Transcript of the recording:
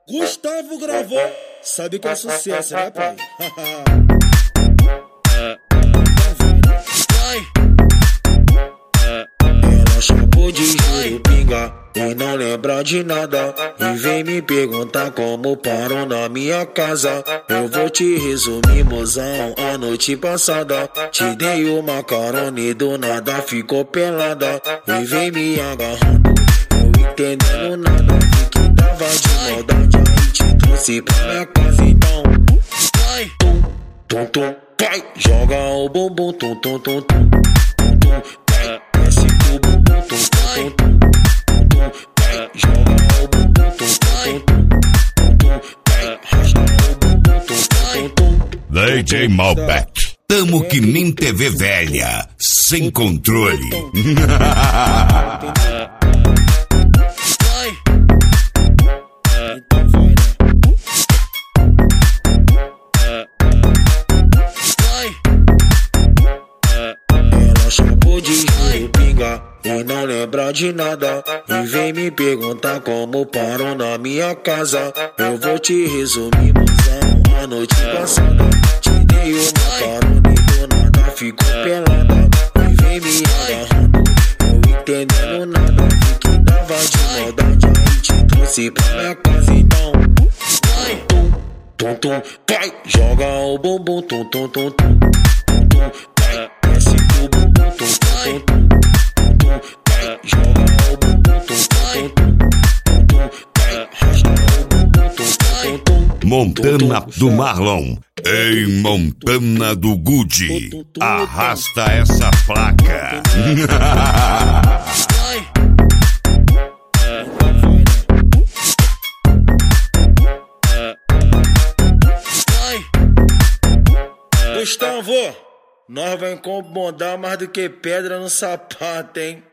Gustavo gravou, sabe que é sucesso, né, pai? Ela chamou de Jurupinga e não lembra de nada, e vem me perguntar como parou na minha casa. Eu vou te resumir, mozão, a noite passada te dei uma carona e do nada ficou pelada, e vem me agarrando, eu entendendo nada, vi que tava de maldade, aí te trouxe pra minha casa. Então tum, tum, tum, vai, joga o bumbum, tum, tum, tum, tum, tum, vai, desce o bumbum, tum, tum, tum, tum, tum, vai, joga o bumbum, tum, tum, tum, tum, vai, rasga o bumbum, tum, tum, tum. DJ Malbec, tamo que nem TV velha, sem controle. Chamou de Jurupinga e não lembra de nada, e vem me perguntar como parou na minha casa. Eu vou te resumir, mozão, a noite passada te dei uma carona e do nada ficou pelada, e vem me agarrando, eu entendendo nada, vi que tava de maldade, aí te trouxe pra minha casa. Então tum, tum, tum, vai, joga o bumbum, tum, tum, tum, tum, tum, vai, desce o bumbum, tum, tum, tum, tum, vai, joga o bumbum, tum, tum, tum, tum, vai, rasga o bumbum, tum, tum, tum. Montana do Marlon, em Montana do Gucci, arrasta essa placa. Gustavo, nós vai incomodar mais do que pedra no sapato, hein?